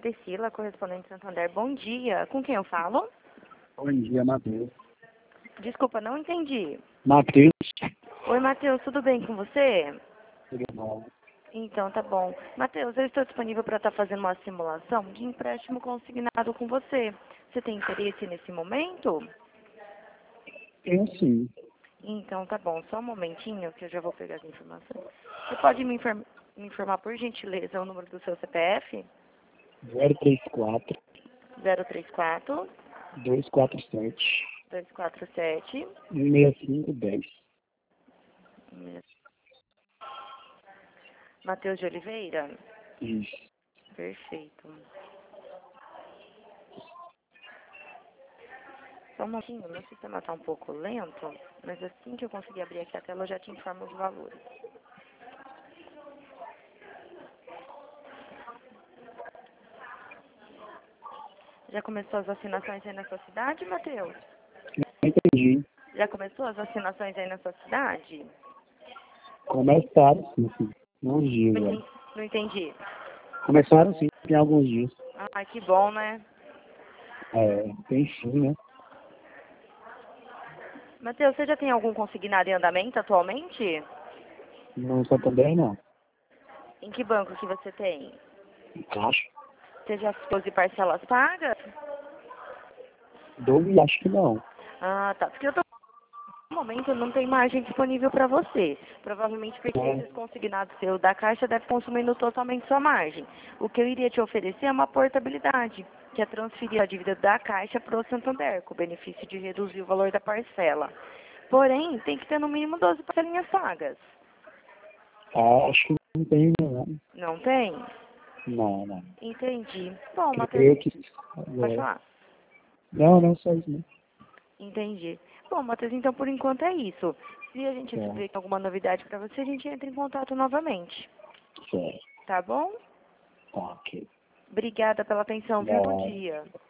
Priscila, correspondente Santander. Bom dia. Com quem eu falo? Bom dia, Matheus. Desculpa, não entendi. Matheus. Oi, Matheus, tudo bem com você? Tudo bom? Então, tá bom. Matheus, eu estou disponível para estar fazendo uma simulação de empréstimo consignado com você. Você tem interesse nesse momento? Eu sim. Então, tá bom. Só um momentinho que eu já vou pegar as informações. Você pode me informar, por gentileza, o número do seu CPF? 034 034 247 247 6510. Matheus de Oliveira? Isso. Perfeito. Só um momentinho, meu sistema está um pouco lento, mas assim que eu conseguir abrir aqui a tela, eu já te informo os valores. Já começou as vacinações aí na sua cidade, Matheus? Não entendi. Já começou as vacinações aí na sua cidade? Começaram sim, sim. Alguns dias, velho. Não entendi. Começaram sim, tem alguns dias. Ai, que bom, né? Tem sim, né? Matheus, você já tem algum consignado em andamento atualmente? No Santander, não. Em que banco que você tem? Caixa. Você já dispôs de parcelas pagas? 12, acho que não. Ah, tá. Porque eu tô... No momento não tem margem disponível para você. Provavelmente porque esses consignados seus da Caixa devem consumindo totalmente sua margem. O que eu iria te oferecer é uma portabilidade, que é transferir a dívida da Caixa para o Santander, com o benefício de reduzir o valor da parcela. Porém, tem que ter no mínimo 12 parcelinhas pagas. Acho que não tem, não. Não tem? Não. Entendi. Bom, Creio Matheus, que... pode falar. Não, só isso, né? Entendi. Bom, Matheus, então por enquanto é isso. Se a gente Certo. ver alguma novidade para você, a gente entra em contato novamente. Certo. Tá bom? Tá, ok. Obrigada pela atenção, viu? Bom dia.